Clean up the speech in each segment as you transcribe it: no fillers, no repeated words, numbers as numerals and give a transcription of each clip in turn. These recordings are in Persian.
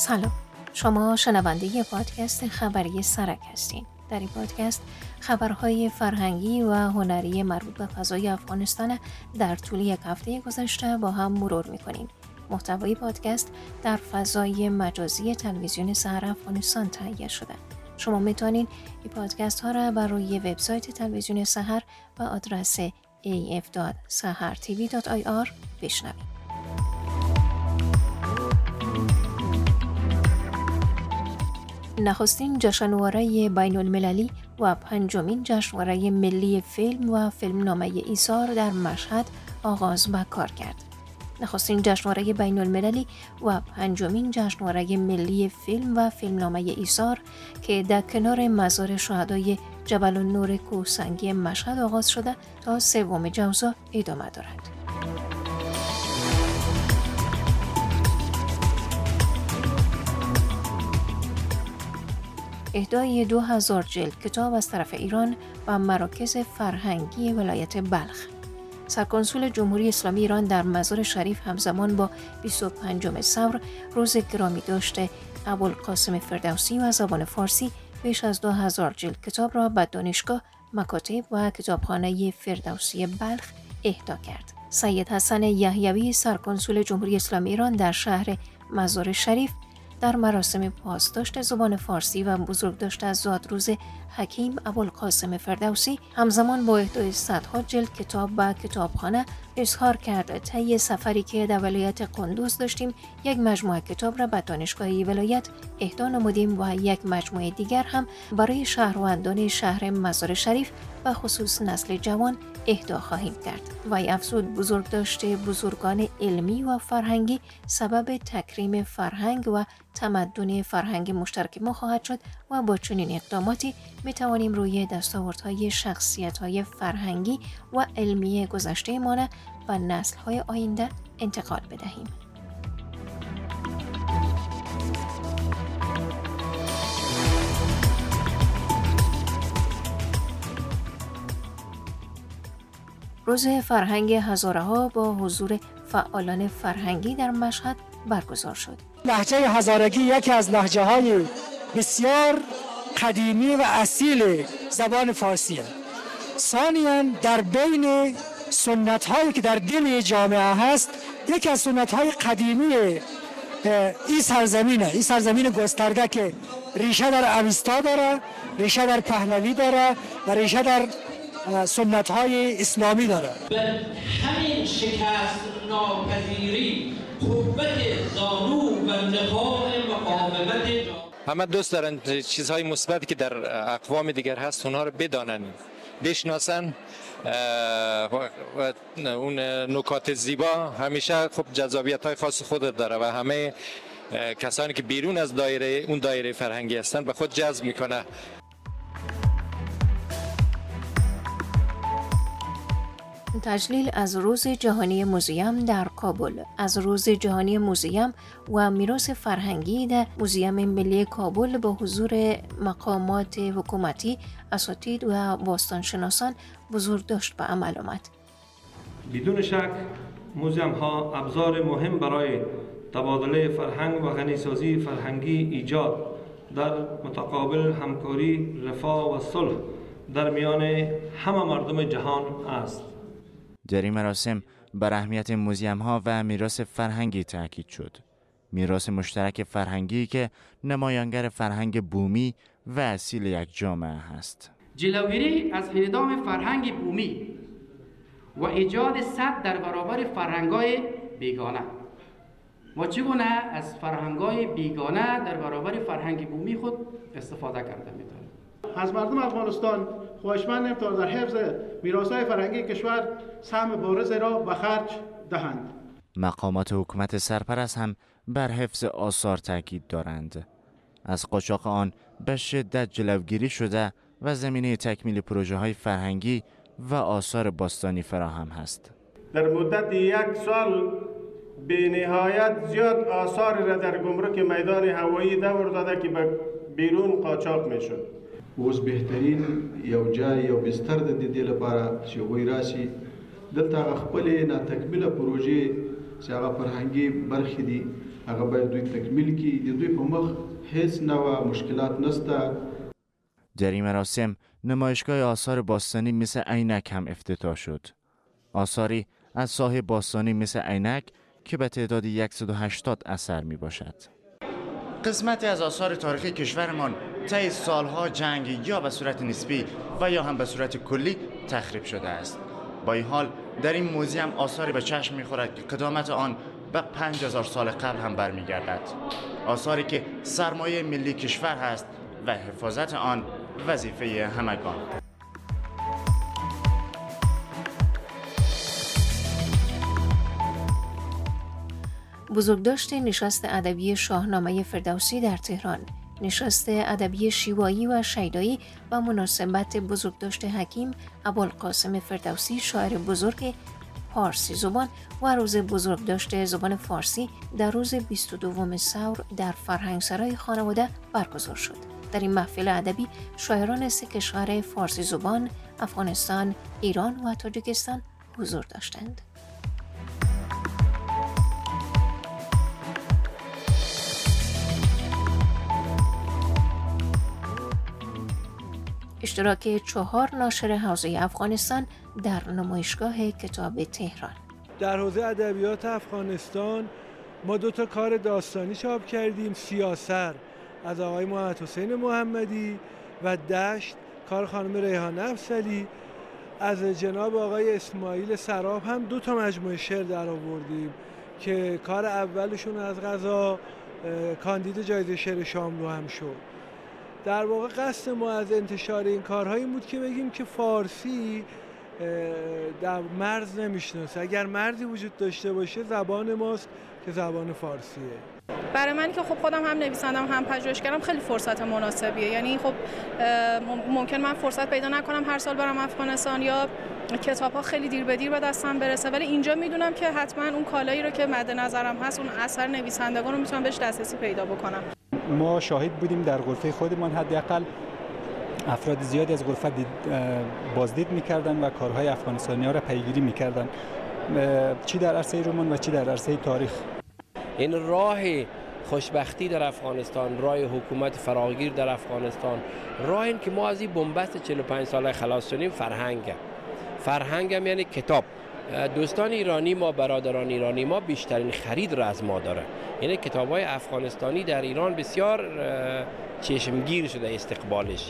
سلام، شما شنونده پادکست خبری سرک هستین. در این پادکست خبرهای فرهنگی و هنری مربوط به فضای افغانستان در طول یک هفته گذشته با هم مرور میکنیم. محتوای پادکست در فضای مجازی تلویزیون سحر افغانستان تهیه شده. شما میتونید این پادکست ها را بر روی وبسایت تلویزیون سحر و آدرس af.sahartv.ir بشنوید. نخستین جشنواره بین المللی و پنجمین جشنواره ملی فیلم و فیلمنامه ایثار در مشهد آغاز به کار کرد. نخستین جشنواره بین المللی و پنجمین جشنواره ملی فیلم و فیلمنامه ایثار که در کنار مزار شهدای جبل النور کوهسنگی مشهد آغاز شده تا 3 جوزا ادامه دارد. اهدای 2000 جلد کتاب از طرف ایران و مراکز فرهنگی ولایت بلخ. سرکنسول جمهوری اسلامی ایران در مزار شریف همزمان با 25 ثور روز گرامی داشته ابوالقاسم فردوسی و زبان فارسی بیش از 2000 جلد کتاب را به دانشگاه مکاتب و کتابخانه فردوسی بلخ اهدا کرد. سید حسن یحیوی سرکنسول جمهوری اسلامی ایران در شهر مزار شریف در مراسم پاسداشت زبان فارسی و بزرگداشت از زادروز حکیم ابوالقاسم فردوسی همزمان با اهدای صدها جلد کتاب به کتابخانه اظهار کرد طی سفری که در ولایت قندوز داشتیم یک مجموعه کتاب را به دانشگاه ولایت اهدا نمودیم و یک مجموعه دیگر هم برای شهروندان شهر مزار شریف و خصوص نسل جوان اهدا خواهیم کرد. و افزود بزرگداشت بزرگان علمی و فرهنگی سبب تکریم فرهنگ و تمدن فرهنگ مشترک ما خواهد شد و با چنین اقداماتی می توانیم روی دستاوردهای شخصیت‌های فرهنگی و علمی گذشته ما و نسل‌های آینده انتقال بدهیم. روز فرهنگ هزاره‌ها با حضور فعالان فرهنگی در مشهد برگزار شد. لهجه هزارگی یکی از لهجه‌های بسیار قدیمی و اصیل زبان فارسی است. ثانیاً در بین سنت‌هایی که در دل جامعه هست، یکی از سنت‌های قدیمی این سرزمین گسترده که ریشه در اوستا داره، ریشه در پهلوی داره و ریشه در سنت‌های اسلامی داره. همین شکست ناپذیری قوت زانو و نقاط مقاومت همه دوست دارن چیزهای مثبتی که در اقوام دیگر هست اونها رو بدانن، بشناسن. اون نکات زیبا همیشه خب جذابیت‌های خاص خود داره و همه کسانی که بیرون از دایره فرهنگی هستن به خود جذب میکنه. تجلیل از روز جهانی موزیم در کابل. از روز جهانی موزیم و میراث فرهنگی در موزیم ملی کابل با حضور مقامات حکومتی، اساتید و باستانشناسان بزرگداشت به عمل آمد. بدون شک موزیم ها ابزار مهم برای تبادله فرهنگ و غنیسازی فرهنگی ایجاد در متقابل همکاری، رفاه و صلح در میان همه مردم جهان است. در این مراسم بر اهمیت موزیم‌ها و میراث فرهنگی تاکید شد. میراث مشترک فرهنگی که نمایانگر فرهنگ بومی و اصیل یک جامعه است. جلوگیری از انعدام فرهنگ بومی و ایجاد سد در برابر فرهنگ‌های بیگانه و چگونه از فرهنگ‌های بیگانه در برابر فرهنگ بومی خود استفاده کرده می‌توانند. از مردم افغانستان خواهشمندیم تا در حفظ میراث‌های فرهنگی کشور سهم بارز را به خرج دهند. مقامات حکومت سرپرست هم بر حفظ آثار تاکید دارند. از قاچاق آن به شدت جلوگیری شده و زمینه تکمیل پروژه‌های فرهنگی و آثار باستانی فراهم است. در مدت 1 سال به نهایت زیاد آثار را در گمرک میدان هوایی دور داده که به بیرون قاچاق میشد. اوس بهترین یو جای یو بستر د دې لپاره چې وای راشي دلته خپل نه تکمیله پروژې چې هغه فرهنګي برخې دي هغه باید دوی تکمیل کی. د دوی په مخ هیڅ نوع مشکلات نسته. در این مراسم نمایشگاه آثار باستانی مثل عینک هم افتتاح شد. آثاری از ساحه باستانی مثل عینک که به تعداد 180 اثر می باشد. قسمتی از آثار تاریخی کشورمان طی سالها جنگ یا به صورت نسبی و یا هم به صورت کلی تخریب شده است. با این حال در این موزیم آثاری به چشم می‌خورد که قدامت آن به 5000 سال قبل هم برمیگردد. آثاری که سرمایه ملی کشور است و حفاظت آن وظیفه همگان. بزرگداشت نشست ادبی شاهنامه فردوسی در تهران، نشست ادبی شیوایی و شیدایی و مناسبت بزرگداشت حکیم ابوالقاسم فردوسی شاعر بزرگ پارسی زبان و روز بزرگداشت زبان فارسی در روز 22 ثور در فرهنگسرای خانواده برگزار شد. در این محفل ادبی شاعران 3 کشور فارسی زبان، افغانستان، ایران و تاجیکستان حضور داشتند. اشتراک 4 ناشر حوزه افغانستان در نمایشگاه کتاب تهران. در حوزه ادبیات افغانستان ما 2 تا کار داستانی چاپ کردیم، سیاسر از آقای محمد حسین محمدی و دشت کار خانم ریحانه افضلی. از جناب آقای اسماعیل سراب هم 2 تا مجموعه شعر در آوردیم که کار اولشون از قضا کاندید جایزه شعر شاملو هم شد. در واقع قصد ما از انتشار این کارهایی بود که بگیم که فارسی در مرز نمیشناسه. اگر مرزی وجود داشته باشه زبان ماست که زبان فارسیه. برای من که خب خودم هم نویسندم هم پژوهشگرم خیلی فرصت مناسبیه. یعنی خب ممکن من فرصت پیدا نکنم هر سال برم افغانستان یا کتاب‌ها خیلی دیر به دیر به دستم برسه، ولی اینجا میدونم که حتما اون کالایی رو که مد نظرم هست، اون اثر نویسندگان رو میتونم بهش دسترسی پیدا بکنم. ما شاهد بودیم در غرفه خودمان حداقل افراد زیادی از غرفه بازدید میکردن و کارهای افغانستانی‌ها را پیگیری میکردن، چی در عرصه رمان و چی در عرصه تاریخ. این راه خوشبختی در افغانستان، راه حکومت فراگیر در افغانستان، راه این که ما از این بنبست 45 ساله خلاص شدیم، فرهنگ هم یعنی کتاب. دوستان ایرانی ما، برادران ایرانی ما بیشترین خرید را از ما داره. یعنی کتاب‌های افغانستانی در ایران بسیار چشمگیر شده استقبالش.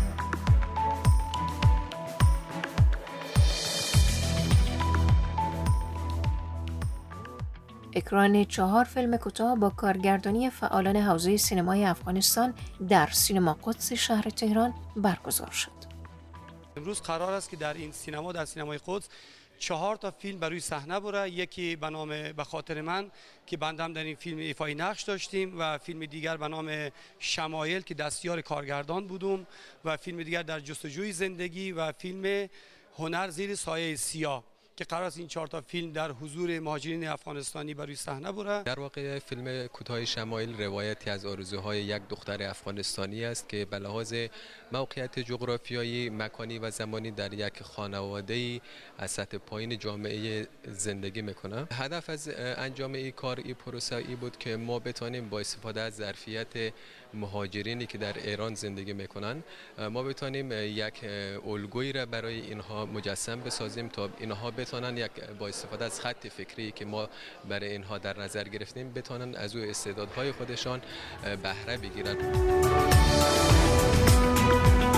اکران 4 فیلم کوتاه با کارگردانی فعالان حوزه سینمای افغانستان در سینما قدس شهر تهران برگزار شد. امروز قرار است که در این سینما، در سینمای قدس 4 تا فیلم بر روی صحنه بره. یکی به نام به خاطر من که بندم در این فیلم ایفای نقش داشتیم و فیلم دیگر به نام شمایل که دستیار کارگردان بودم و فیلم دیگر در جستجوی زندگی و فیلم هنر زیر سایه سیاه که قرار است این 4 تا فیلم در حضور مهاجرین افغانستانی بر روی صحنه بره. در واقع فیلم کوتاه شمایل روایتی از آرزوهای یک دختر افغانستانی است که به لحاظ موقعیت جغرافیایی، مکانی و زمانی در یک خانواده‌ای از سطح پایین جامعه زندگی میکنه. هدف از انجام این کار، این پروسه ای بود که ما بتانیم با استفاده از ظرفیت مهاجرینی که در ایران زندگی میکنن، ما بتانیم یک الگویی را برای اینها مجسم بسازیم تا اینها بتانن یک با استفاده از خط فکری که ما برای اینها در نظر گرفتیم بتانن از او استعدادهای خودشان بهره بگیرن.